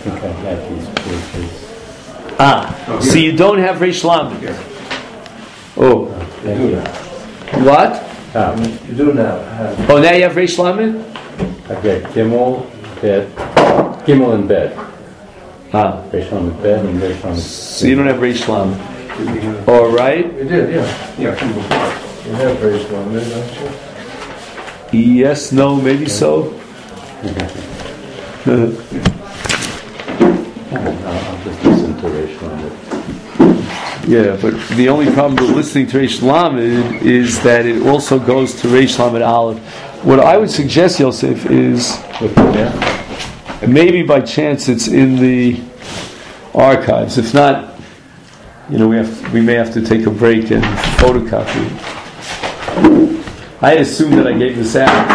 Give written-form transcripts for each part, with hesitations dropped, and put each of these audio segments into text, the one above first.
think I have these pages. So you don't have Reish Lamed. Oh. What? You do now. Oh, now you have Reish Lamed? Okay, Gimel, bed. Gimel and bed. Reish Lamed bed and Reish Lamed. So you don't have Reish Lamed. All right. You did, yeah. From before. You have Reish Lamed, don't you? Yes, no, maybe so. I'll just listen to Reish Lamed. Yeah, but the only problem with listening to Reish Lamed is that it also goes to Reish Lamed Aleph. What I would suggest, Yosef, is maybe by chance it's in the archives. If not, we may have to take a break and photocopy. I assume that I gave this out.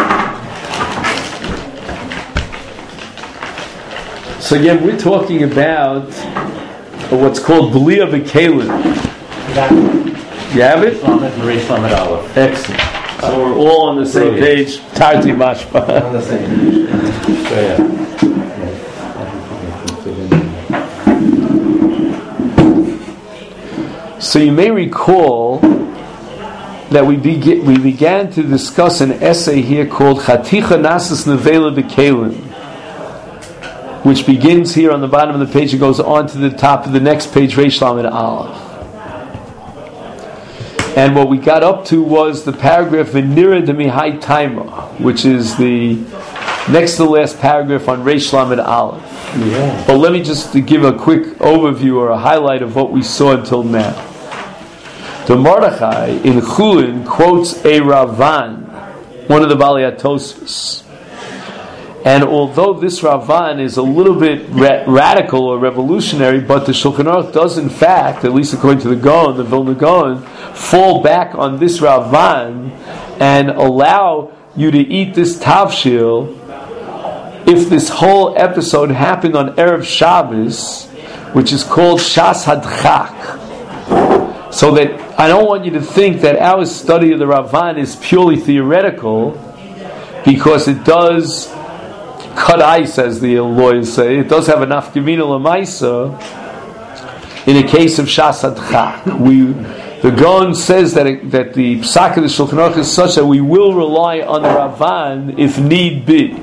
So again, we're talking about what's called B'liya B'Kelim. You have it? Reish Lamed Aleph. Excellent. So we're all on the same page. Tarti Mashpa. On the same page. So you may recall that we began to discuss an essay here called Chaticha Nasas Nevela B'Kelim, which begins here on the bottom of the page and goes on to the top of the next page, Reish Lamed Aleph. And what we got up to was the paragraph V'nira Demihai Taima, which is the next to the last paragraph on Reish Lamed Aleph. Yeah. But let me just give a quick overview or a highlight of what we saw until now. The Mordechai in Chulin quotes a Ravan, one of the Balei HaTosfos. And although this Ravan is a little bit radical or revolutionary, but the Shulchan Aruch does in fact, at least according to the Gaon, the Vilna Gaon, fall back on this Ravan and allow you to eat this tavshil if this whole episode happened on Erev Shabbos, which is called Shas Hadchak. So that I don't want you to think that our study of the Ravan is purely theoretical, because it does cut ice, as the lawyers say. It does have a nafkamina l'maisa in a case of Shas Hadchak. The Gaon says that the Psak of the Shulchan Aruch is such that we will rely on the Ravan if need be.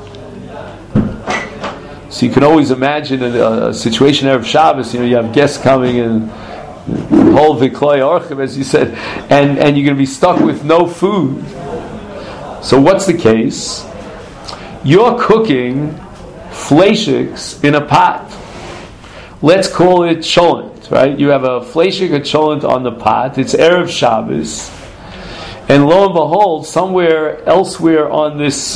So you can always imagine a situation there of Shabbos. You have guests coming and whole Vikloy Orchim, as you said, and you're going to be stuck with no food. So what's the case? You're cooking fleishiks in a pot. Let's call it cholent, right? You have a fleishik, a cholent on the pot. It's Erev Shabbos. And lo and behold, somewhere elsewhere on this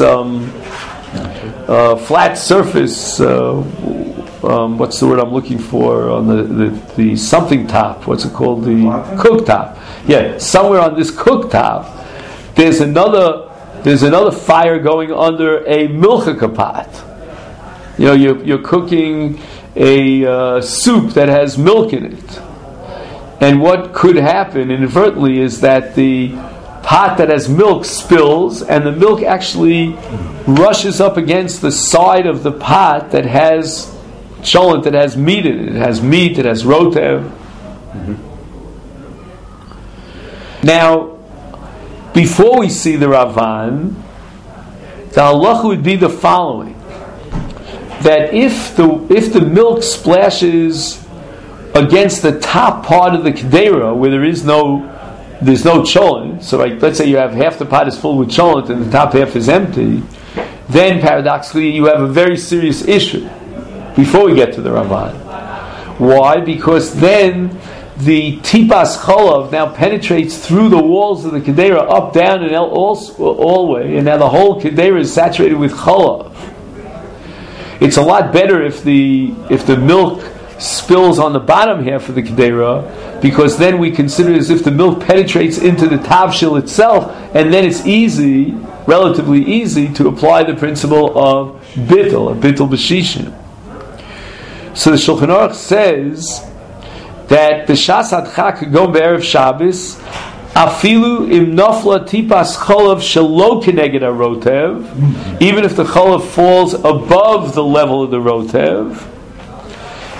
flat surface, what's the word I'm looking for? On the something top. What's it called? The cooktop. Yeah, somewhere on this cooktop, there's another fire going under a milchika pot. You're cooking a soup that has milk in it. And what could happen inadvertently is that the pot that has milk spills, and the milk actually rushes up against the side of the pot that has cholent, that has meat in it. It has meat, it has rotev. Mm-hmm. Now, before we see the Ravan, the halacha would be the following: that if the milk splashes against the top part of the kedera where there's no cholent, so let's say you have half the pot is full with cholent and the top half is empty, then paradoxically you have a very serious issue before we get to the Ravan. Why? Because then the tipas cholav now penetrates through the walls of the kedera, up, down, and all the way, and now the whole kedera is saturated with cholav. It's a lot better if the milk spills on the bottom half of the kedera, because then we consider it as if the milk penetrates into the tavshil itself, and then it's relatively easy to apply the principle of bittul b'shishim. So the Shulchan Aruch says that the Shas Hadchak could go be'erev Shabbos, afilu im nofla tipas cholav shelo keneged harotev, even if the cholav falls above the level of the rotev,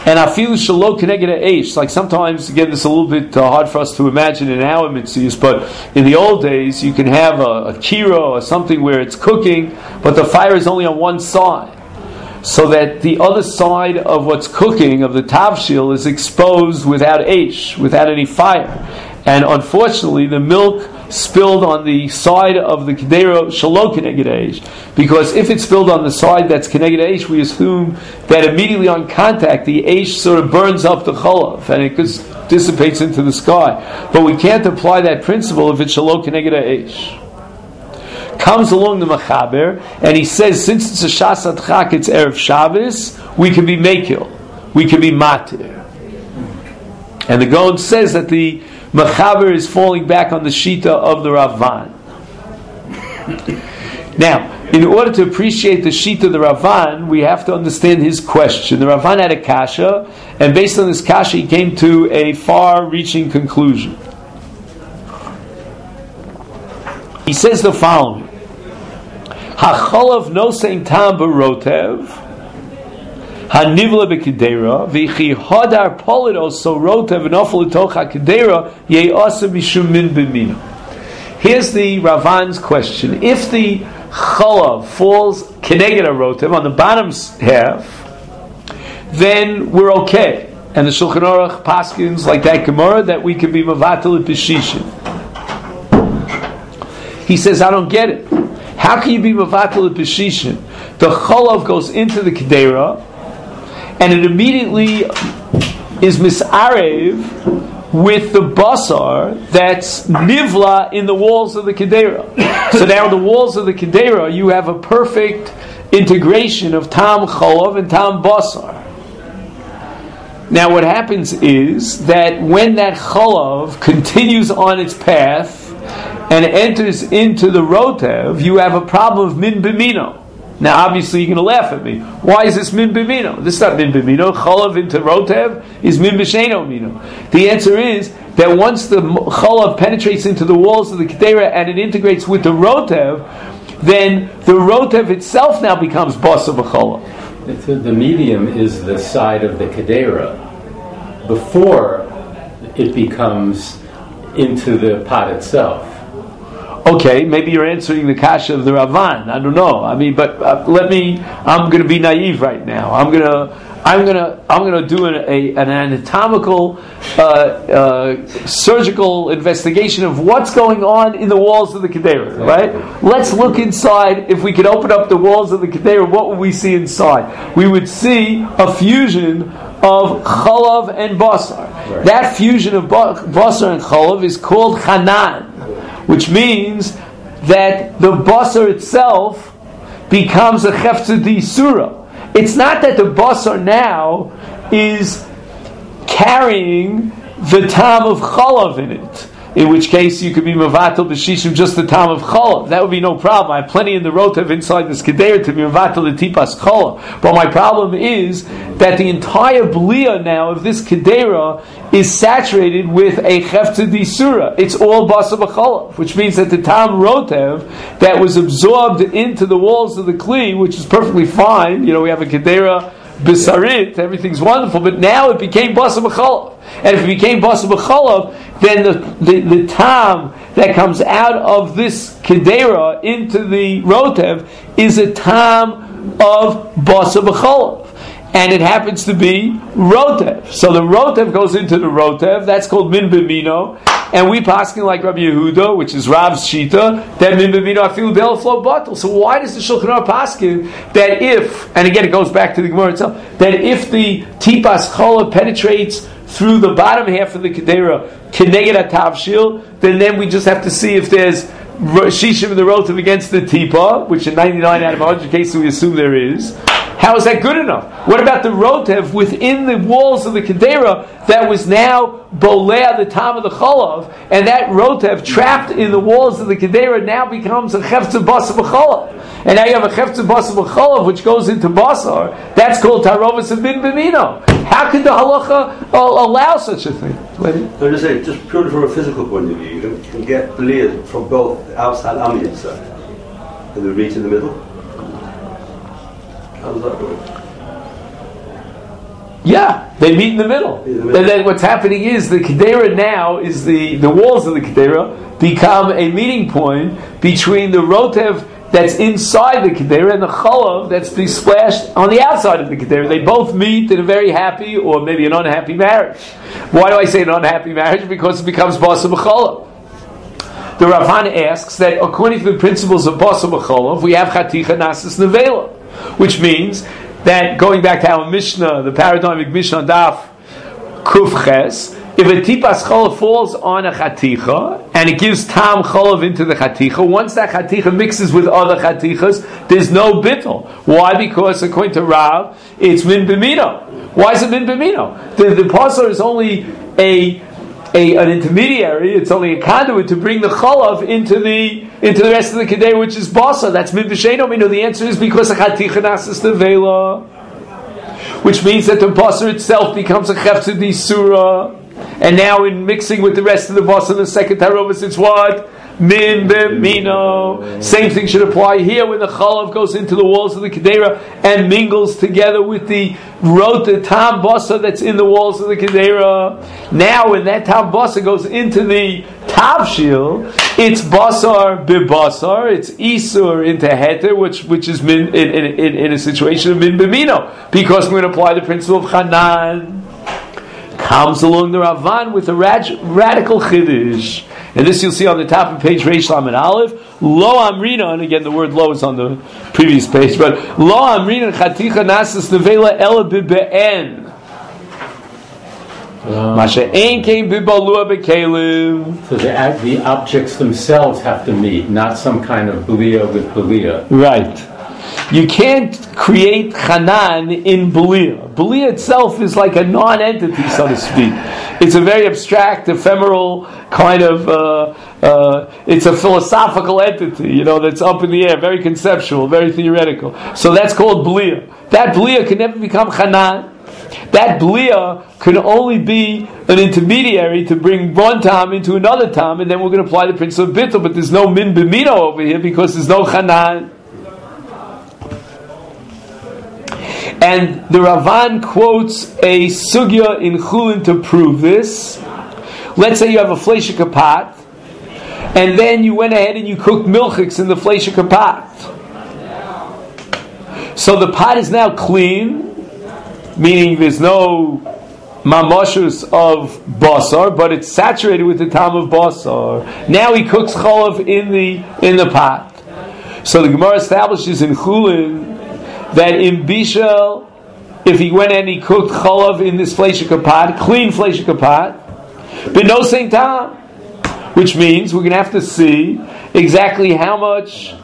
And afilu shelo keneged ha'esh. Like sometimes, again, this is a little bit hard for us to imagine in our mitzvahs, but in the old days, you can have a kira or something where it's cooking, but the fire is only on one side, so that the other side of what's cooking, of the tavshil, is exposed without eish, without any fire. And unfortunately, the milk spilled on the side of the kedera shelo keneged eish, because if it's spilled on the side that's keneged eish, we assume that immediately on contact, the eish sort of burns up the cholav, and it just dissipates into the sky. But we can't apply that principle if it's shelo keneged eish. Comes along the Mechaber, and he says, since it's a Shas Adchak, it's Erev Shabbos, we can be Mekil, we can be Matir. And the Gaon says that the Mechaber is falling back on the Shita of the Ravan. Now, in order to appreciate the Shita of the Ravan, we have to understand his question. The Ravan had a kasha, and based on this kasha, he came to a far-reaching conclusion. He says the following: Hacholav nosein tam barotev, hanivla bekedera, v'chi hadar polidos so rotev nofel litoch hakedera ye'asa mishum min b'mina. Here's the Ravan's question: if the cholav falls keneged a rotev on the bottom half, then we're okay. And the Shulchan Aruch paskins like that Gemara that we can be mavatal at b'shishin. He says, I don't get it. How can you be mevatel at b'shishin? The cholav goes into the kedera, and it immediately is misarev with the basar that's nivla in the walls of the kedera. So now in the walls of the kedera, you have a perfect integration of tam cholav and tam basar. Now what happens is that when that cholav continues on its path and enters into the rotev, you have a problem of min b'mino. Now obviously you're going to laugh at me. Why is this min b'mino? This is not min b'mino. Cholav into rotev is min b'sheino mino. The answer is that once the cholav penetrates into the walls of the kedera and it integrates with the rotev, then the rotev itself now becomes basa v'cholav. The medium is the side of the kedera before it becomes into the pot itself. Okay, maybe you're answering the kasha of the Ravan. I don't know. I mean, but I'm going to be naive right now. I'm going to do an anatomical, surgical investigation of what's going on in the walls of the kedera. Right? Let's look inside. If we could open up the walls of the kedera, what would we see inside? We would see a fusion of cholav and basar. Right. That fusion of basar and cholav is called chanan, which means that the basar itself becomes a chefza d'isura. It's not that the basar now is carrying the tam of cholav in it, in which case you could be mevatel b'shishim just the tam of cholav. That would be no problem. I have plenty in the rotev inside this kedera to be mevatel the tipas cholav. But my problem is that the entire blia now of this kedera is saturated with a chefza d'isura. It's all basa b'cholav, which means that the tam rotev that was absorbed into the walls of the kli, which is perfectly fine. You know, we have a kedera bisarit, everything's wonderful, but now it became basa b'cholav. And if it became basa b'cholav, then the tam that comes out of this kedera into the rotev is a tam of basa b'cholav. And it happens to be rotev. So the rotev goes into the rotev, that's called min b'mino, and we paskin like Rabbi Yehuda, which is Rav's shita, that min b'mino afilu del flow bottle. So why does the Shulchan Aruch paskin that if, and again it goes back to the Gemara itself, that if the tipas chola penetrates through the bottom half of the kedera keneged atavshil, then we just have to see if there's shishim in the rotev against the tipa, which in 99 out of 100 cases we assume there is. How is that good enough? What about the rotev within the walls of the kedera that was now bolea the tam of the cholav, and that rotev trapped in the walls of the kedera now becomes a chefza basa b'cholav, and now you have a chefza basa b'cholav which goes into basar. That's called tarovas of min b'mino. How could the halacha allow such a thing? So just say, just purely from a physical point of view, you can get bleed from both outside and the inside, and the reach in the middle. How does that work? Yeah, they meet in the middle. And then what's happening is the Kedera now is the walls of the Kedera become a meeting point between the Rotev that's inside the Kedera and the Chalav that's being splashed on the outside of the Kedera. They both meet in a very happy or maybe an unhappy marriage. Why do I say an unhappy marriage? Because it becomes Basa B'Chalav. The Ravan asks that according to the principles of Basa B'Chalav, we have Chaticha Nasis Nevela, which means that going back to our Mishnah, the paradigmic Mishnah Daf Kuf Ches, if a tipas cholav falls on a chaticha and it gives tam cholav into the chaticha, once that chaticha mixes with other chatichas, there's no bittul. Why? Because according to Rav, it's min b'mino. Why is it min b'mino? The passer is only an intermediary. It's only a conduit to bring the cholav into the rest of the kedei, which is basa. That's min b'sheino mino. The answer is because the chaticha nasis nevela, which means that the basa itself becomes a cheftzah disura. And now in mixing with the rest of the basa, the second tarovis, it's what? Min b'mino. Same thing should apply here when the chalav goes into the walls of the kedera and mingles together with the tam basa that's in the walls of the kedera. Now when that tam basa goes into the tavshil, it's basar b'basar, it's isur into heter, which is min in a situation of min b'mino, because we're going to apply the principle of chanan. Comes along the Ravan with a radical chiddush, and this you'll see on the top of page Reish Lamed Aleph. Lo amrina, and again the word lo is on the previous page, but lo amrina chaticha nasas nevela ela b'be'en. Masha ein kein b'balua b'kelim. So the objects themselves have to meet, not some kind of belia with belia. Right. You can't create Chanan in Belia. Belia itself is like a non-entity, so to speak. It's a very abstract, ephemeral kind of, it's a philosophical entity, that's up in the air, very conceptual, very theoretical. So that's called Belia. That Belia can never become Chanan. That Belia can only be an intermediary to bring one tam into another tam, and then we're going to apply the principle of Bittul, but there's no Min B'mino over here because there's no Chanan. And the Ravan quotes a sugya in Chulin to prove this. Let's say you have a fleshika pot, and then you went ahead and you cooked milchiks in the fleshika pot. So the pot is now clean, meaning there's no mamoshus of basar, but it's saturated with the tam of basar. Now he cooks cholav in the pot. So the Gemara establishes in Chulin that in Bishel, if he went and he cooked cholav in this fleshika pot, clean fleshika pot, but no same time, which means we're going to have to see exactly how much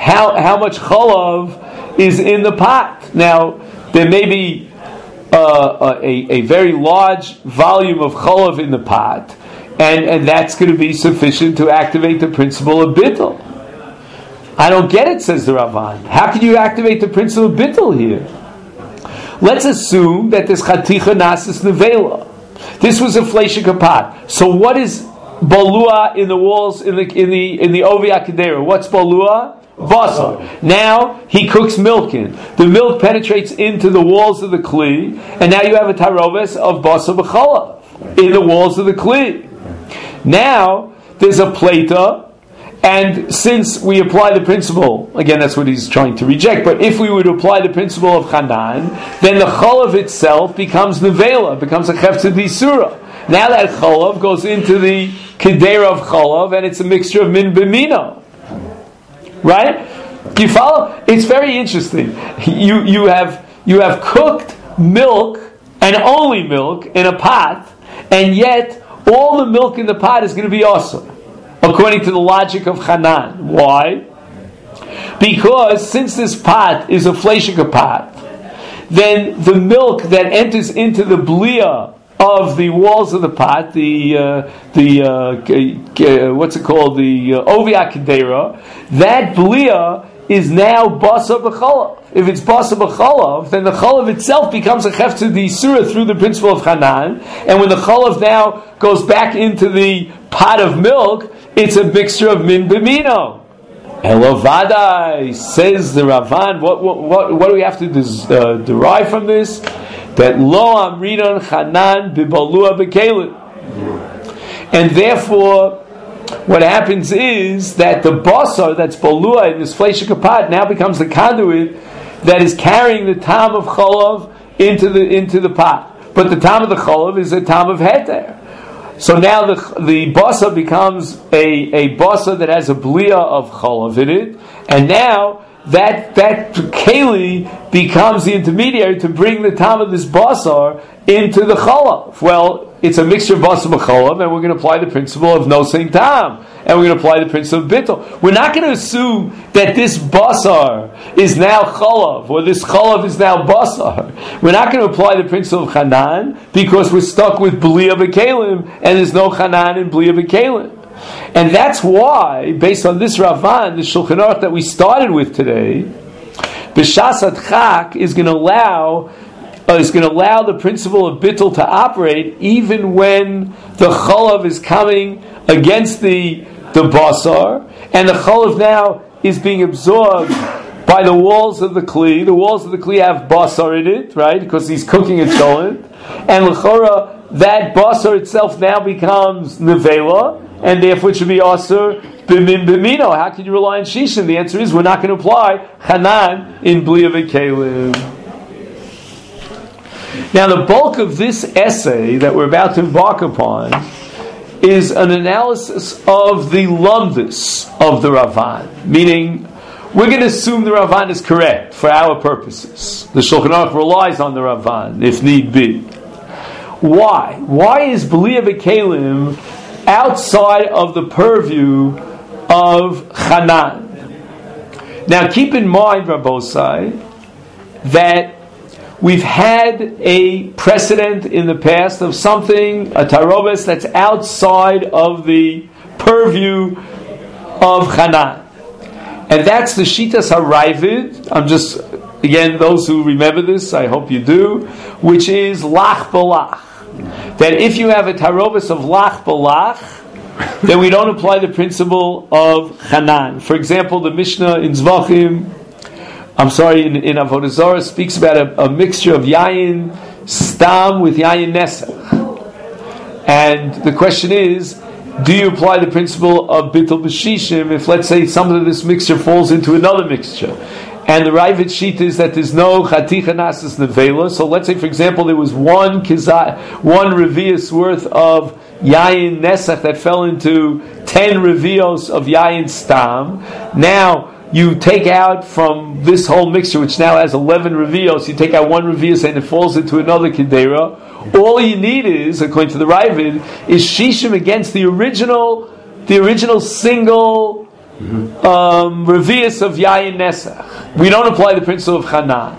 cholav is in the pot. Now, there may be a very large volume of cholav in the pot, and that's going to be sufficient to activate the principle of bittul. I don't get it, says the Ravan. How can you activate the principle of bittul here? Let's assume that this chaticha nasis nevela. This was a fleshika pot. So what is balua in the walls in the ovi akadera? What's balua? Basar. Now he cooks milk in. The milk penetrates into the walls of the kli, and now you have a taroves of basar b'chalav in the walls of the kli. Now there's a plata. And since we apply the principle, again that's what he's trying to reject, but if we would apply the principle of Chanan, then the cholav itself becomes nevela, becomes a cheftzah disura. Now that cholav goes into the kedera of cholav, and it's a mixture of min b'mino. Right? Do you follow? It's very interesting. You have cooked milk, and only milk, in a pot, and yet all the milk in the pot is going to be awesome, according to the logic of Chanan. Why? Because since this pot is a fleshika pot, then the milk that enters into the blia of the walls of the pot, what's it called, the ovi akadera, that blia is now basa b'chalav. If it's basa b'chalav, then the chalav itself becomes a cheftzah d'isura through the principle of Chanan, and when the chalav now goes back into the pot of milk, it's a mixture of min b'mino. Elovadai, says the Ravan. What do we have to derive from this? that lo amridon chanan bibalua bekelim. And therefore, what happens is that the basar that's balua in this fleshik pot now becomes the conduit that is carrying the tam of cholav into the pot. But the tam of the cholav is a tam of heter. So now the basar becomes a basar that has a blia of cholav in it, and now that keli becomes the intermediary to bring the tam of this basar into the cholav. Well, it's a mixture of basar and cholav, and we're going to apply the principle of nosing tam, and we're going to apply the principle of bittul. We're not going to assume that this basar is now cholav, or this cholav is now basar. We're not going to apply the principle of chanan, because we're stuck with blia b'kelim, and there's no chanan in blia b'kelim. And that's why, based on this Ravan, the Shulchan Aruch that we started with today, B'shas Adchak is going to allow the principle of bittul to operate even when the cholav is coming against the basar, and the cholav now is being absorbed by the walls of the kli. The walls of the kli have basar in it, right? Because he's cooking a cholent, and l'chora that basar itself now becomes nevela, and therefore it should be asur b'min b'mino. How can you rely on shishin? The answer is we're not going to apply chanan in blia v'kelim. Now, the bulk of this essay that we're about to embark upon is an analysis of the lumdus of the Ravan, meaning we're going to assume the Ravan is correct for our purposes. The Shulchan Aruch relies on the Ravan, if need be. Why? Why is blia v'kelim outside of the purview of chanan? Now, keep in mind, Rabbosai, that we've had a precedent in the past of something, a tarobes, that's outside of the purview of Chanan. And that's the Shitas HaRavid. I'm just, again, those who remember this, I hope you do, which is Lach Balach. That if you have a tarobes of Lach Balach, then we don't apply the principle of Chanan. For example, the Mishnah in Zvachim, in Avodah Zarah speaks about a mixture of yayin stam with yayin nesach. And the question is, do you apply the principle of bittul b'shishim if, let's say, some of this mixture falls into another mixture? And the Ravid sheet is that there's no chaticha nasas nevela. So let's say, for example, there was one revius worth of yayin nesach that fell into 10 revios of yayin stam. Now, you take out from this whole mixture, which now has 11 revios, you take out one revius and it falls into another kedera. All you need is, according to the Ravid, is shishim against the original single revius of yayin nesach. We don't apply the principle of chanan.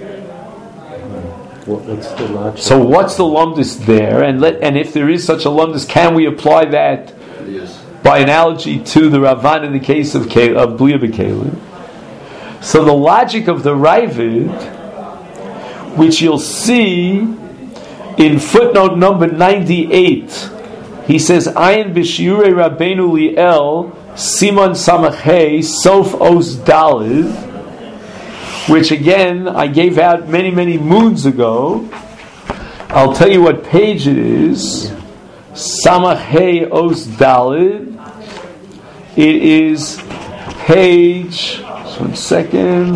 What's the logic? So what's the lumdus there? And if there is such a lumdus, can we apply that by analogy to the Ravan in the case of blia b'kelim? So the logic of the Ravid, which you'll see in footnote number 98, he says, Ayin b'shiurei Rabbeinu Liel, Simon Samachei, Sof Os Dalid, which again I gave out many, many moons ago. I'll tell you what page it is. Samachei Os Dalid. It is page. Just 1 second.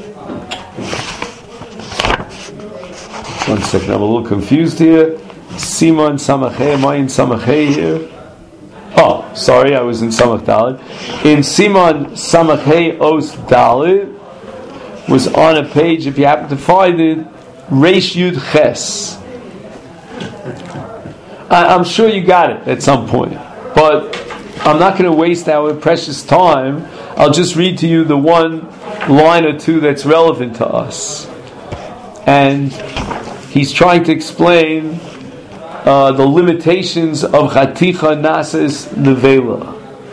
I'm a little confused here. Simon Samachei. Am I in Samachei here? Oh, sorry, I was in Samach Dalid. In Simon Samachei Os Dalid was on a page, if you happen to find it, Reish Yud Ches. I'm sure you got it at some point, but I'm not going to waste our precious time. I'll just read to you the one line or two that's relevant to us. And he's trying to explain the limitations of Chaticha Nases Nevela.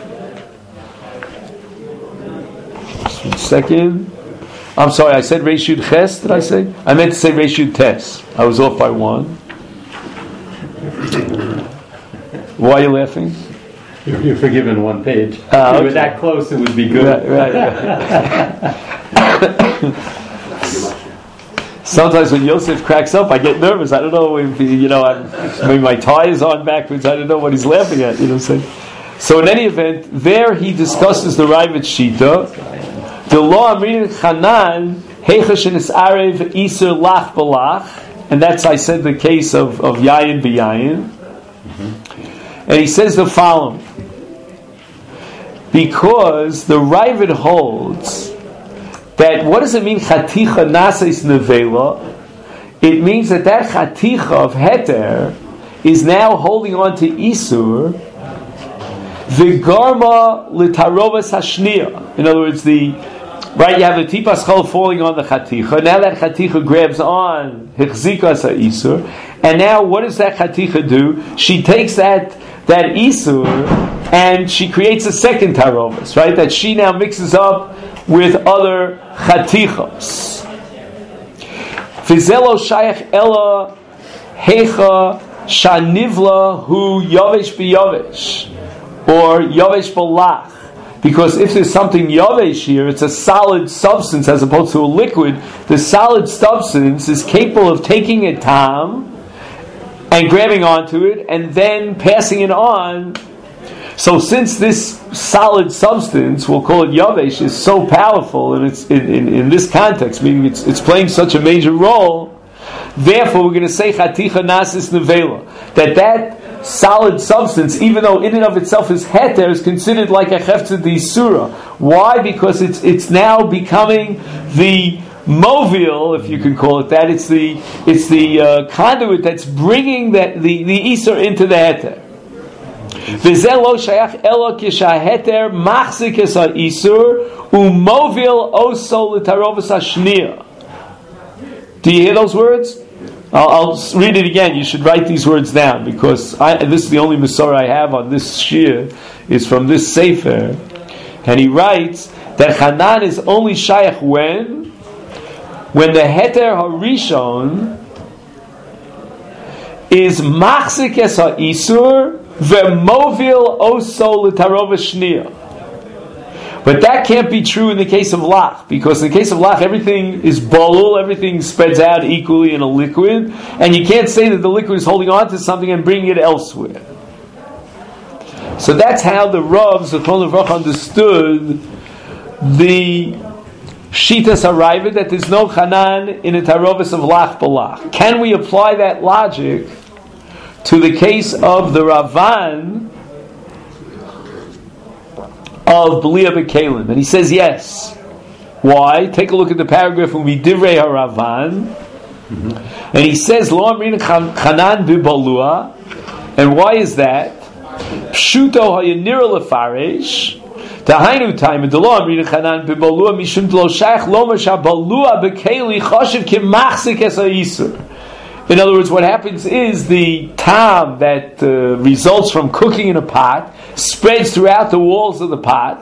Just 1 second. I'm sorry, I said Reish Yud Ches, did I say? I meant to say Reish Yud Tes. I was off by one. Why are you laughing? You're forgiven one page. If you were that close, it would be good. Right. Sometimes when Yosef cracks up, I get nervous. I don't know if maybe my tie is on backwards. I don't know what he's laughing at. You know what I'm saying? So in any event, there he discusses the Ravid Shita. The law Amrin Chanan Heichash in Arev Iser Lach Balach, and that's I said the case of Yayin B'Yayin. And he says the following: because the Ravid holds that what does it mean Chaticha Naseis Nevela? It means that Chaticha of Heter is now holding on to Isur V'garma L'tarovas Hashniya. In other words, you have the Tipas Chol falling on the Chaticha. Now that Chaticha grabs on Hichzikas HaIsur, and now what does that Chaticha do? She takes that Isur and she creates a second Tarovas, right? That she now mixes up with other Chatichos. V'zelo Shayach Ela Hecha Shanivla Hu Yovesh B'Yovesh, or Yovesh B'Lach. Because if there's something Yovesh here, it's a solid substance as opposed to a liquid. The solid substance is capable of taking a tam and grabbing onto it and then passing it on. So since this solid substance, we'll call it Yovesh, is so powerful, and it's in this context, meaning it's playing such a major role, therefore we're going to say Chaticha Nasis Nevela, that solid substance, even though in and of itself is heter, is considered like a cheftzah d'isura. Why? Because it's now becoming the movil, if you can call it that. It's the conduit that's bringing the isur into the heter. V'zeh lo shayach elo kishaheter machzik es ha'isur umovil oso l'tarovas hashniya. Do you hear those words? I'll read it again. You should write these words down, because this is the only Masorah I have on this shir, is from this Sefer. And he writes that Hanan is only Shayach when the Heter HaRishon is Machzik Es HaIsur Ve'movil Oso L'Tarova Shniya. But that can't be true in the case of Lach, because in the case of Lach, everything is bolul, everything spreads out equally in a liquid, and you can't say that the liquid is holding on to something and bringing it elsewhere. So that's how the Rav Zechron Levrach understood the Shitas Haravid, that there's no Hanan in a Tarovis of Lach Balach. Can we apply that logic to the case of the Ravan of Belia B'Kelim? And he says yes. Why? Take a look at the paragraph when we Divrei HaRavan. And he says Lo Amrin Chanan B'Balua. And why is that? Pshuto Hayanira Lefaresh Tahainu Time the Lo Amrin Chanan B'Balua Mishum Lo Shach Lo Masha Balua B'Keli Choshev Kimachzik Es HaYisur. In other words, what happens is the tam that results from cooking in a pot spreads throughout the walls of the pot.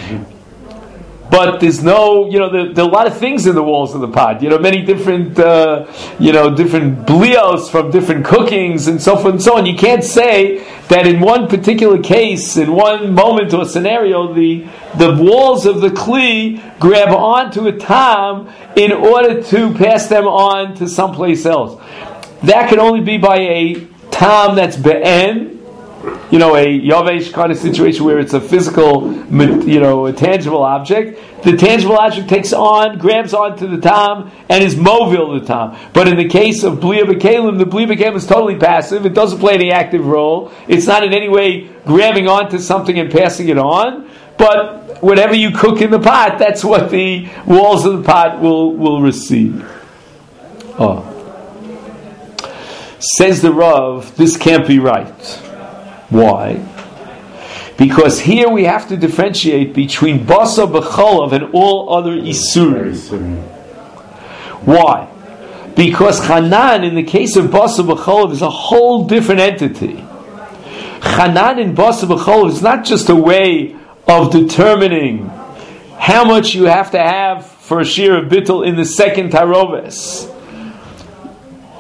But there's no, there are a lot of things in the walls of the pot. Many different, different blios from different cookings and so forth and so on. You can't say that in one particular case, in one moment or scenario, the walls of the kli grab onto a tam in order to pass them on to someplace else. That can only be by a tam that's be'en, a yavesh kind of situation where it's a physical, a tangible object. The tangible object grabs onto the tam and is movil the tam. But in the case of Belia B'Kelim, the Belia B'Kelim is totally passive. It doesn't play any active role. It's not in any way grabbing onto something and passing it on. But whatever you cook in the pot, that's what the walls of the pot will receive. Says the Rav, this can't be right. Why? Because here we have to differentiate between Basa B'Cholav and all other Isurim. Why? Because Hanan, in the case of Basa B'Cholav, is a whole different entity. Hanan in Basa B'Cholav is not just a way of determining how much you have to have for a shear of bittul in the second taroves.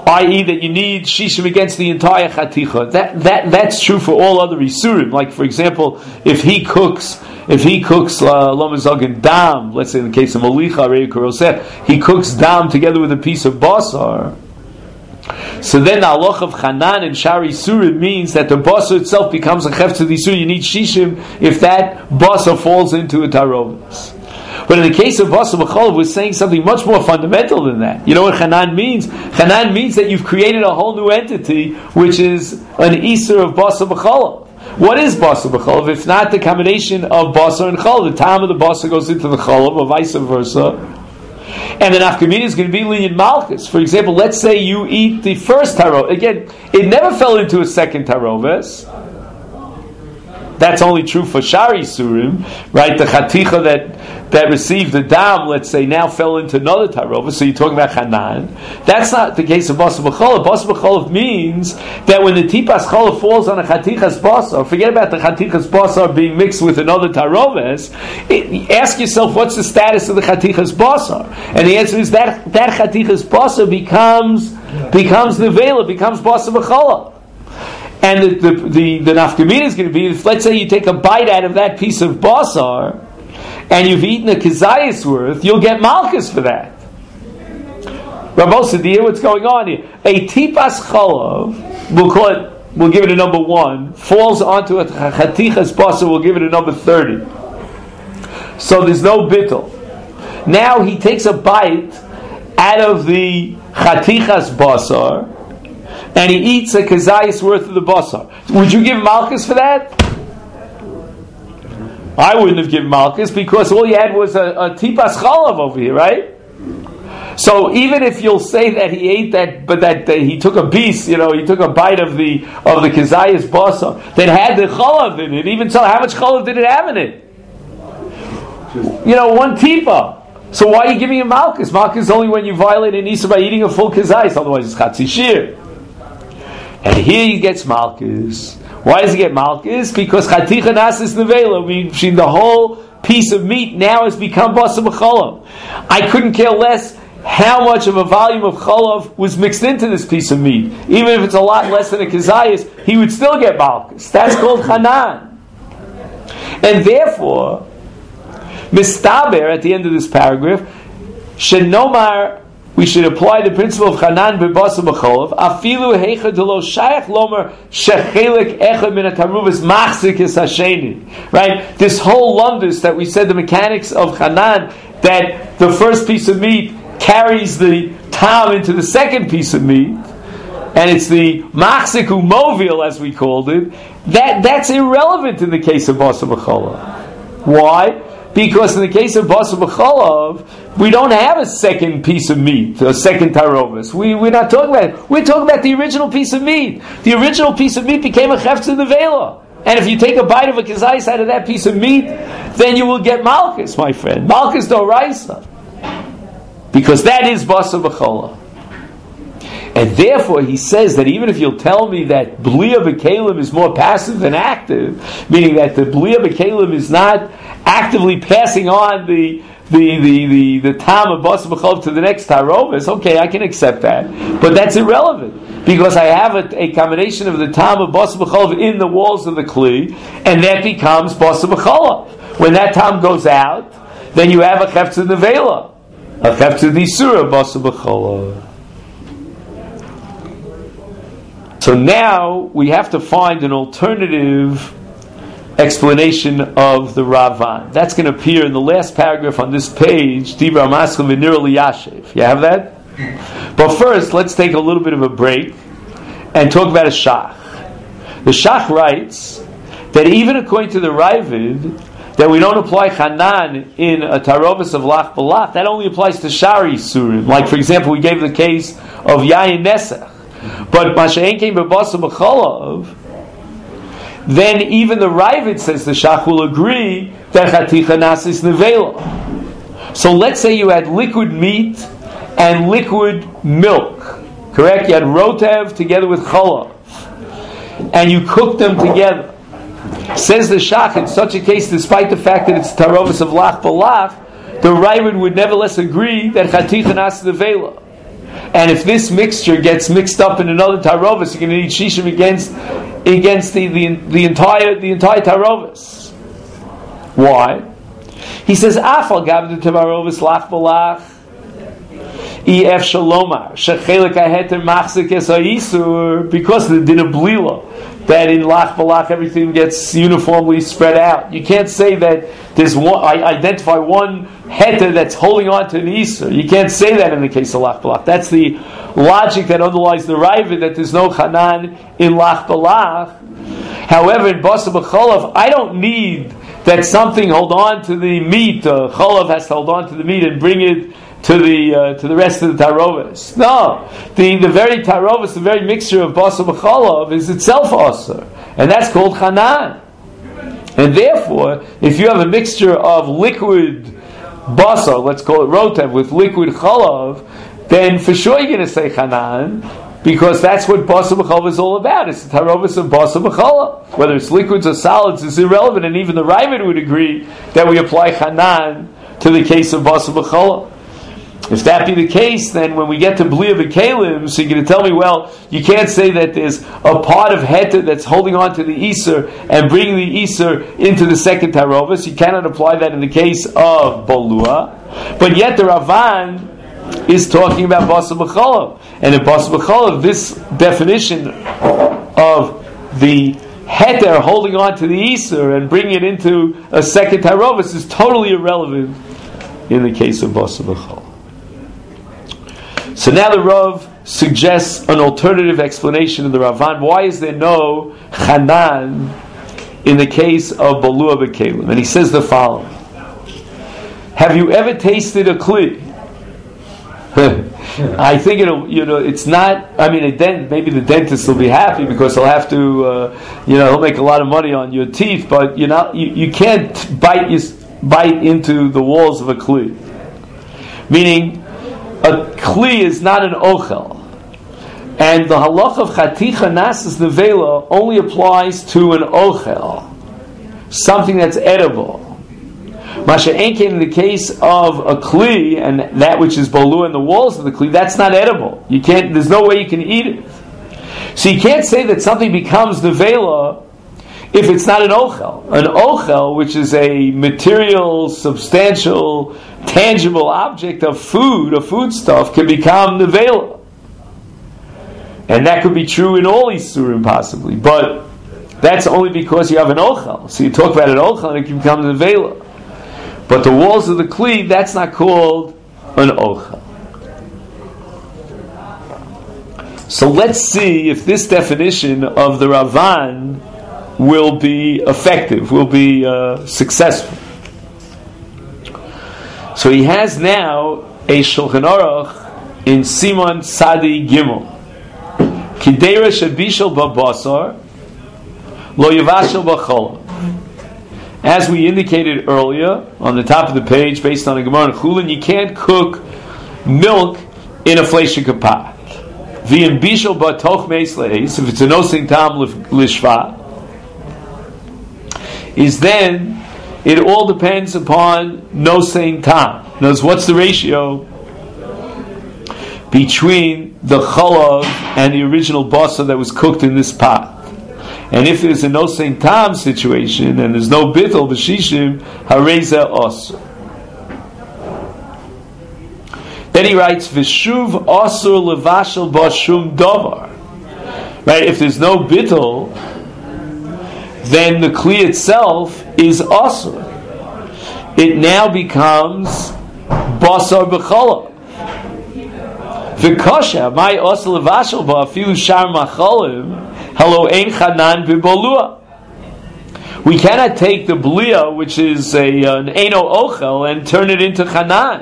i.e. that you need shishim against the entire chaticha. That's true for all other isurim. Like for example, if he cooks lomazog dam, let's say in the case of molicha rei karoseh, he cooks dam together with a piece of basar. So then the halach of Chanan and Shari Surim means that the basar itself becomes a chef to the Isur. You need shishim if that basar falls into a tarovis. But in the case of basar b'cholav, we're saying something much more fundamental than that. You know what Chanan means? Chanan means that you've created a whole new entity, which is an Isur of basar b'cholav. What is basar b'cholav? If not the combination of basar and cholav, the time of the basar goes into the cholav, or vice versa. And the nafkamina is going to be linyan malchus. For example, let's say you eat the first taroves. Again, it never fell into a second taroves. That's only true for shari surim, right? The chaticha that received the dam, let's say, now fell into another taroves. So you're talking about chanan. That's not the case of basar b'cholav. Basar b'cholav means that when the tipas cholav falls on a chatichas basar, forget about the chatichas basar being mixed with another taroves. Ask yourself, what's the status of the chatichas basar? And the answer is that chatichas basar becomes nevela, becomes basar b'cholav. And the nafkamina is going to be, if let's say you take a bite out of that piece of basar, and you've eaten a kazayas worth, you'll get malchus for that. Rabosa, do you hear what's going on here? A tipas cholav, we'll give it a number 1, falls onto a chatichas basar, we'll give it a number 30. So there's no bittul. Now he takes a bite out of the chatichas basar, and he eats a kazayas worth of the basar. Would you give malchus for that? I wouldn't have given malchus, because all you had was a tipas chalav over here, right? So even if you'll say that he ate that, but that he took a piece, he took a bite of the kazayas basar that had the chalav in it. Even so, how much chalav did it have in it? 1 tipa. So why are you giving him malchus? Malchus is only when you violate an isa by eating a full kazayas, otherwise it's chatzi shir. And here he gets malchus. Why does he get malchus? Because chaticha nasis nevela, meaning the whole piece of meat now has become basar b'cholav. I couldn't care less how much of a volume of cholav was mixed into this piece of meat. Even if it's a lot less than a kazayas, he would still get malchus. That's called chanan. And therefore, mistaber at the end of this paragraph, shenomar, we should apply the principle of chanan b'basar b'cholav. Afilu heicha delo shayach lomer shechelik echad min hataruvis machzik es hasheni. Right? This whole lumdus that we said, the mechanics of chanan, that the first piece of meat carries the tam into the second piece of meat, and it's the machzik umovil, as we called it. That's irrelevant in the case of basar b'cholav. Why? Because in the case of basar b'cholav, we don't have a second piece of meat, a second tarovis. We're not talking about it. We're talking about the original piece of meat. The original piece of meat became a chefetz nevela. And if you take a bite of a kazayis out of that piece of meat, then you will get malchus, my friend. Malchus d'oraisa. Because that is basar b'cholav. And therefore he says that even if you'll tell me that Blia B'Kalim is more passive than active, meaning that the Blia B'Kalim is not actively passing on the tam of basar b'cholav to the next tarovis, okay, I can accept that. But that's irrelevant, because I have a combination of the tam of basar b'cholav in the walls of the kli, and that becomes basar b'cholav. When that tam goes out, then you have a chefetz nevela, a chefetz d'isura basar b'cholav. So now we have to find an alternative explanation of the Ravan. That's going to appear in the last paragraph on this page, Dibra Maschel V'nir Liyashev. You have that? But first, let's take a little bit of a break and talk about a Shach. The Shach writes that even according to the Ravid, that we don't apply Chanan in a tarovis of Lach B'Lach, that only applies to Shari Surim. Like, for example, we gave the case of Yayin Nesach. But Masha'en came b'basar b'cholav, then even the Ravid says the Shach will agree that chaticha nasis nevela. So let's say you had liquid meat and liquid milk, correct? You had rotev together with cholav, and you cooked them together. Says the Shach, in such a case, despite the fact that it's tarovis of lach b'lach, the Ravid would nevertheless agree that chaticha nasis nevela. And if this mixture gets mixed up in another tarovis, you're going to need shishim against the entire tarovis. Why? He says, "Afal gav the tarovis lach balach ef shalomar shechelik aheter machzik es ha'isur," because of the din of blila, that in lach balach everything gets uniformly spread out. You can't say that there's one. I identify one heter that's holding on to the isur. You can't say that in the case of lach balach. That's the logic that underlies the Raiva, that there's no chanan in lach balach. However, in basa b'cholav, I don't need that something hold on to the meat. Cholav has to hold on to the meat and bring it to the rest of the tarovis. No, the very tarovis, the very mixture of basa b'cholav is itself asur, and that's called chanan. And therefore, if you have a mixture of liquid basa, let's call it rotev, with liquid cholav, then for sure you're going to say chanan, because that's what basa b'cholav is all about. It's the tarovis of basa b'cholav. Whether it's liquids or solids is irrelevant, and even the Ravid would agree that we apply chanan to the case of basa b'cholav. If that be the case, then when we get to Blia B'Kalim, so you're going to tell me, well, you can't say that there's a part of Heter that's holding on to the Isur and bringing the Isur into the second Tarovis. You cannot apply that in the case of Bolua. But yet the Ravan is talking about Basa B'Cholav. And in Basa B'Cholav, this definition of the Heter holding on to the Isur and bringing it into a second Tarovis is totally irrelevant in the case of Basa B'Cholav. So now the Rav suggests an alternative explanation in the Ravan. Why is there no chanan in the case of Balua B'Kelim? And he says the following: have you ever tasted a kli? I think it's not. I mean, maybe the dentist will be happy because he'll have to, he'll make a lot of money on your teeth. But you can't bite into the walls of a kli. Meaning, a kli is not an ochel, and the halach of chaticha nasas nevela only applies to an ochel, something that's edible. Masha Enke, in the case of a kli and that which is bolu in the walls of the kli, that's not edible. You can't. There's no way you can eat it. So you can't say that something becomes nevela if it's not an ochel. An ochel, which is a material, substantial, tangible object of food, of foodstuff, can become nevela. And that could be true in all isurim possibly. But that's only because you have an ochel. So you talk about an ochel and it can become nevela. But the walls of the kli, that's not called an ochel. So let's see if this definition of the Ravan will be effective, will be successful. So he has now a Shulchan Aruch in Simon Sadi Gimel. Kidera shabishal babasar lo yavashal b'cholav. As we indicated earlier on the top of the page, based on a Gemara and Chulin, you can't cook milk in a fleishik pot. V'im bishal b'toch meis le'es, if it's a nosing tam lishva, is then it all depends upon nosing tam. Notice what's the ratio between the chalav and the original basa that was cooked in this pot. And if there's a nosing tam situation and there's no bittul b'shishim, hareza osur. Then he writes, v'shuv osur levashel b'shum davar. Right? If there's no bittul, then the kli itself is osur. It now becomes basar b'cholav. V'kosha, my osur levashel b'afilu shar macholim, hello ein chanan b'bolua. We cannot take the blia, which is an eino ochel, and turn it into chanan.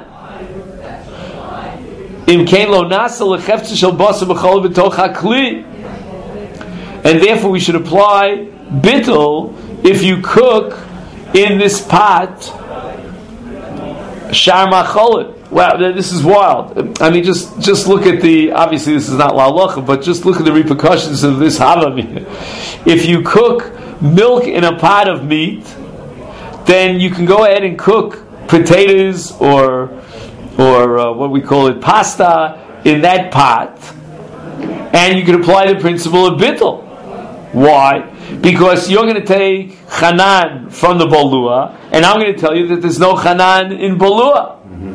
Im kein lo nasa lecheftzah shel basar b'cholav b'toch hakli. And therefore we should apply bittul if you cook in this pot shar macholim. Wow, this is wild. I mean, just look at the, obviously this is not la halacha, but just look at the repercussions of this havamina. If you cook milk in a pot of meat, then you can go ahead and cook potatoes or what we call it, pasta, in that pot, and you can apply the principle of bittul. Why? Because you're going to take chanan from the bolua, and I'm going to tell you that there's no chanan in bolua.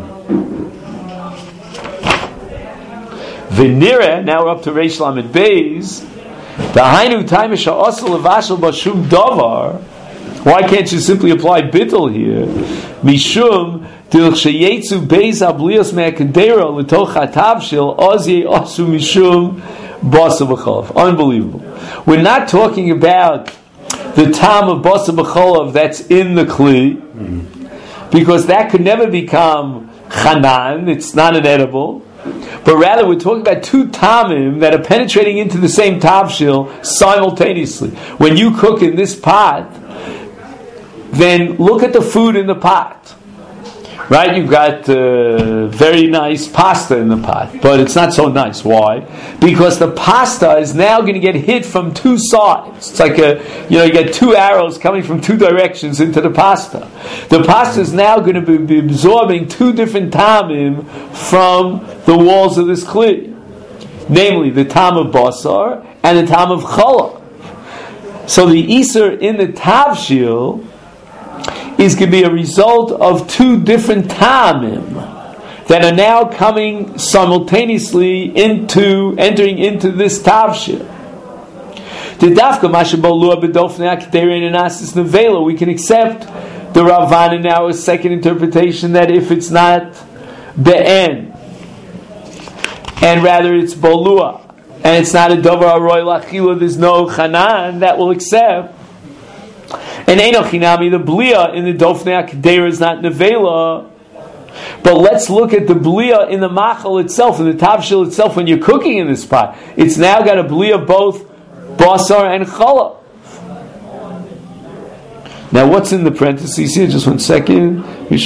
V'nira, now we're up to Reish Lamed Beis. Dahainu taimish ha'asel levashel b'shum davar. Why can't you simply apply bittul here? Mishum till sheyetzu beis ablios me'akadera l'toch hatavshil ozi asu mishum basa b'cholav. Unbelievable. We're not talking about the tam of basa b'cholav that's in the kli, because that could never become chanan. It's not an edible. But rather, we're talking about two tamim that are penetrating into the same tavshil simultaneously. When you cook in this pot, then look at the food in the pot. Right? You've got very nice pasta in the pot, but it's not so nice. Why? Because the pasta is now going to get hit from two sides. It's like you get two arrows coming from two directions into the pasta. The pasta is now going to be absorbing two different tamim from the walls of this kli, namely the tam of basar and the tam of challah. So the iser in the tavshil is going to be a result of two different tamim that are now coming simultaneously entering into this tavshil. We can accept the Ravan in our second interpretation that if it's not be'en, and rather it's bolua, and it's not a davar aroy lachila, there's no chanan, that will accept. And Einochinami, the blia in the dofnei akdeira is not nevela. But let's look at the blia in the machal itself, in the tavshil itself. When you're cooking in this pot, it's now got a blia both basar and challah. Now, what's in the parentheses here? Just 1 second.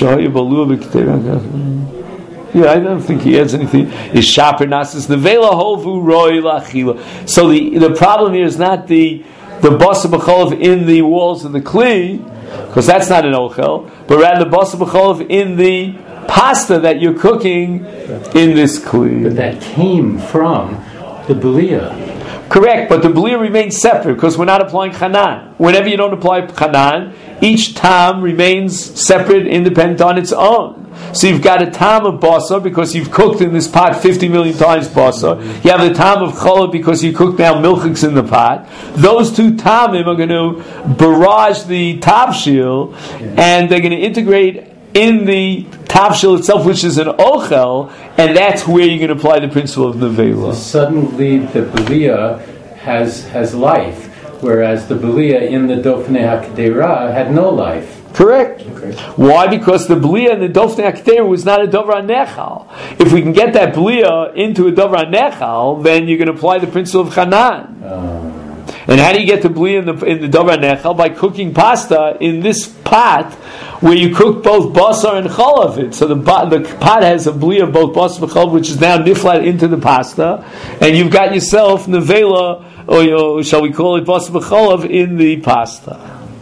Yeah, I don't think he adds anything. Is shaper nasis nevela hovu roy lachila. So the problem here is not the basa b'cholav in the walls of the kli, because that's not an ochel, but rather the basa b'cholav in the pasta that you're cooking in this kli. But that came from the belia. Correct, but the belia remains separate because we're not applying chanan. Whenever you don't apply chanan, each tam remains separate, independent on its own. So you've got a tam of basar because you've cooked in this pot 50 million times basar. You have the tam of challah because you cooked now milchiks in the pot. Those two tamim are going to barrage the tavshil, and they're going to integrate in the tavshil itself, which is an ochel, and that's where you're going to apply the principle of nevela. Suddenly the belia has life, whereas the belia in the dofnei hakdeira had no life. Correct. Okay. Why? Because the blia in the dofnei hakdeira was not a davar nechal. If we can get that blia into a davar nechal, then you can apply the principle of chanan. And how do you get the blia in the davar nechal? By cooking pasta in this pot where you cook both basar and challah of it. So the pot has a blia of both basar and challah, which is now niflat into the pasta, and you've got yourself nevela, or shall we call it basar and challah, in the pasta.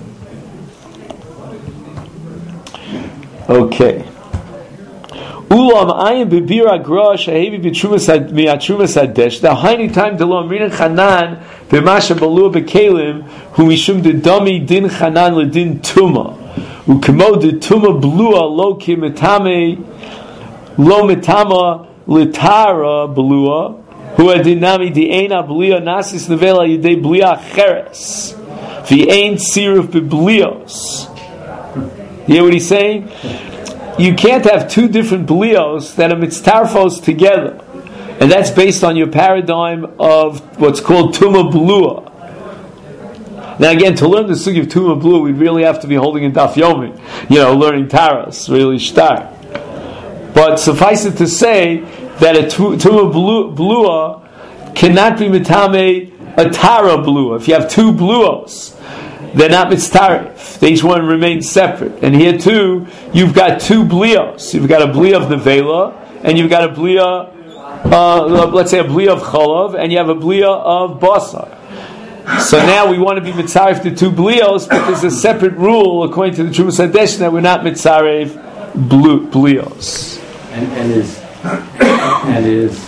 Okay. Ulam ayim bebira gra shehevi b'trumas mi'atrumas hadesh. The haini time de lo amrin chanan b'masha balua b'kelim hu mishum de dami din chanan ledin tuma ukemo de tuma blua lo ki metame lo metama litara blua hu adinami di eina blia nasis nevela yidei blia cheres vi ein siruf beblios. You hear what he's saying? You can't have two different blios that are mitztarfos together. And that's based on your paradigm of what's called Tuma Blua. Now again, to learn the sugi of Tuma Blua, we'd really have to be holding in Daf Yomi. Learning Taras, really shtar. But suffice it to say that a Tuma Blua cannot be mitame a Tara Blua. If you have two Bluos, they're not mitztarif. Each one remains separate. And here too, you've got two blios. You've got a blia of nevela, and you've got a blia, let's say a blia of cholav, and you have a blia of basar. So now we want to be mitzarif the two blios, but there's a separate rule according to the Trumas Hadesh that we're not mitzarif blios. And is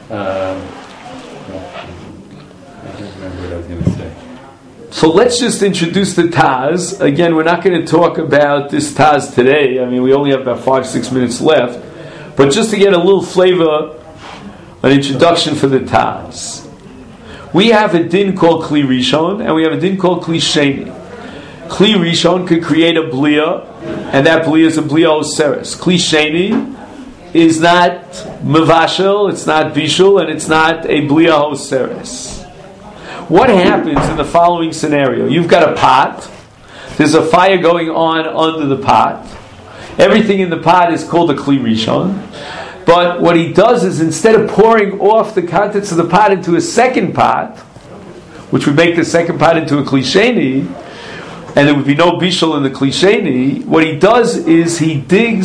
I don't remember what I was going to say. So let's just introduce the Taz. Again, we're not going to talk about this Taz today. I mean, we only have about 5-6 minutes left. But just to get a little flavor, an introduction for the Taz. We have a din called Kli Rishon, and we have a din called Kli Sheni. Kli Rishon could create a Blia, and that Blia is a Blia Oseres. Kli Sheni is not Mevashel, it's not Bishul, and it's not a Blia Oseres. What happens in the following scenario? You've got a pot. There's a fire going on under the pot. Everything in the pot is called a Kli Rishon. But what he does is, instead of pouring off the contents of the pot into a second pot, which would make the second pot into a Kli Sheni, and there would be no Bishul in the Kli Sheni, what he does is he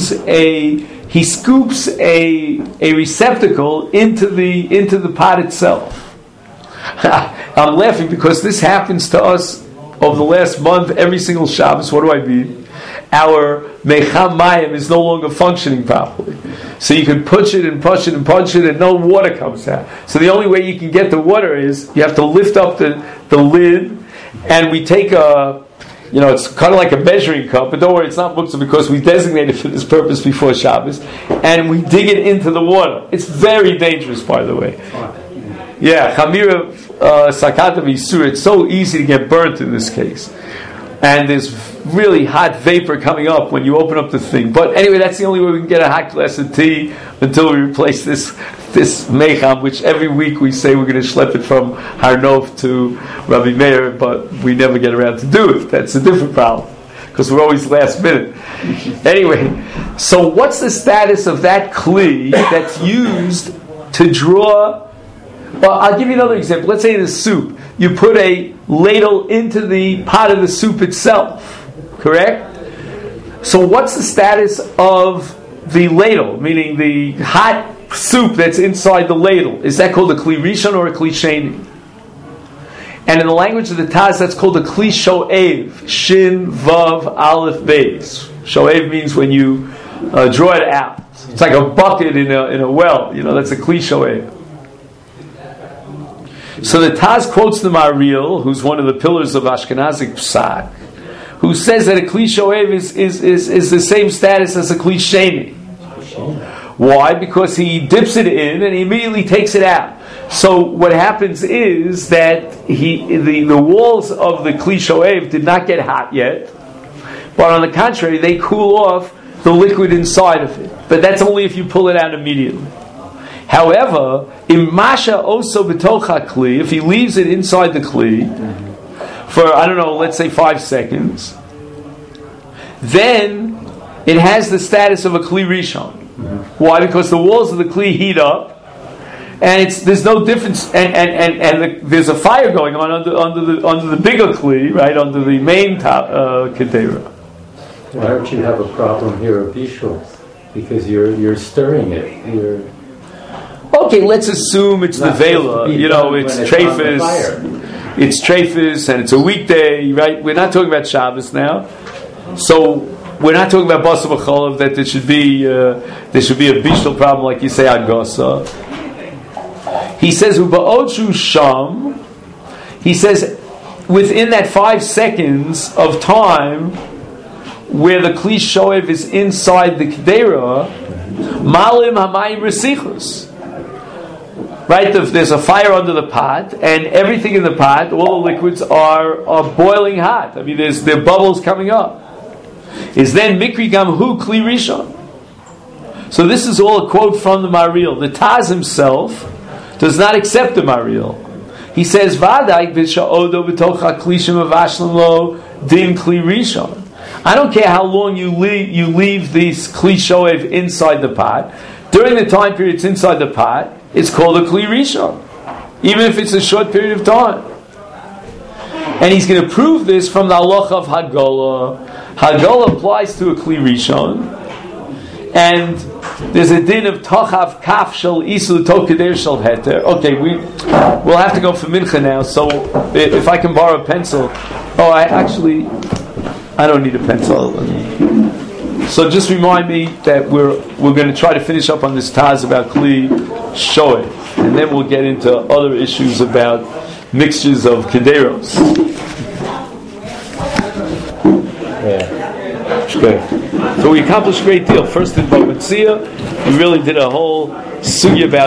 scoops a receptacle into the pot itself. I'm laughing because this happens to us over the last month, every single Shabbos. What do I mean? Our Mecham Mayim is no longer functioning properly. So you can push it and push it and punch it and no water comes out. So the only way you can get the water is you have to lift up the lid, and we take it's kind of like a measuring cup, but don't worry, it's not muktzah because we designated for this purpose before Shabbos, and we dig it into the water. It's very dangerous, by the way. Yeah, Chamira Sakata Misur, it's so easy to get burnt in this case. And there's really hot vapor coming up when you open up the thing. But anyway, that's the only way we can get a hot glass of tea until we replace this mecham, which every week we say we're going to schlep it from Harnov to Rabbi Meir, but we never get around to do it. That's a different problem, because we're always last minute. Anyway, so what's the status of that kli that's used to draw? Well, I'll give you another example. Let's say in a soup, you put a ladle into the pot of the soup itself, correct? So what's the status of the ladle, meaning the hot soup that's inside the ladle? Is that called a Kli Rishon or a Kli Sheni? And in the language of the Taz, that's called a Kli Sho'ev, Shin, Vav, Aleph, Beis. Sho'ev means when you draw it out. It's like a bucket in a well. That's a Kli Sho'ev. So the Taz quotes the Maharil, who's one of the pillars of Ashkenazic Psak, who says that a Kli Sho'ev is the same status as a Kli Sheni. Why? Because he dips it in and he immediately takes it out. So what happens is that the walls of the Kli Sho'ev did not get hot yet, but on the contrary, they cool off the liquid inside of it. But that's only if you pull it out immediately. However, Masha also betocha kli, if he leaves it inside the kli for, let's say 5 seconds, then it has the status of a Kli Rishon. Why? Because the walls of the kli heat up, and there's no difference, and there's a fire going on under the bigger kli, right, under the main kedera. Why don't you have a problem here of bishul? Because you're stirring it. Okay, let's assume it's the Vela. It's Treifus. It's Treifus, and it's a weekday, right? We're not talking about Shabbos now, so we're not talking about Basa B'Cholav, that there should be a bishul problem, like you say on Gosa. He says Uba'ochu Sham. He says within that 5 seconds of time where the Kli Sho'ev is inside the Kedera, Malim Hamayim Resichus. Right, there's a fire under the pot, and everything in the pot, all the liquids are boiling hot. I mean, there are bubbles coming up. Is then Mikri Gamhu Kli Rishon. So this is all a quote from the Maharil. The Taz himself does not accept the Maharil. He says, "Vaday b'sha'odo b'tocha kli shemavashlan lo din Kli Rishon." I don't care how long you leave this Kli Sho'ev inside the pot. During the time period it's inside the pot, it's called a Kli Rishon, even if it's a short period of time. And he's going to prove this from the halacha of Hagala. Hagala applies to a Kli Rishon, and there's a din of Tochav Kaf Shel Isu Tokeder Shel Heter. Okay, we'll have to go for Mincha now, so if I can borrow a pencil. I don't need a pencil. So just remind me that we're going to try to finish up on this Taz about Kli Shoed, and then we'll get into other issues about mixtures of Kederos. Okay. So we accomplished a great deal. First in Bava Metzia, we really did a whole sugya about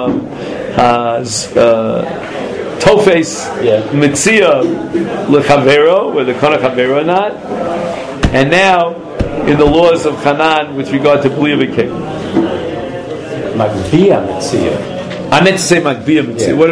Tofes Metzia Lechavero, whether Kona Chavero or not, and now in the laws of Hanan with regard to Bli V'Kei. Magbia Metzia. I meant to say Magbia Metzia. Yeah.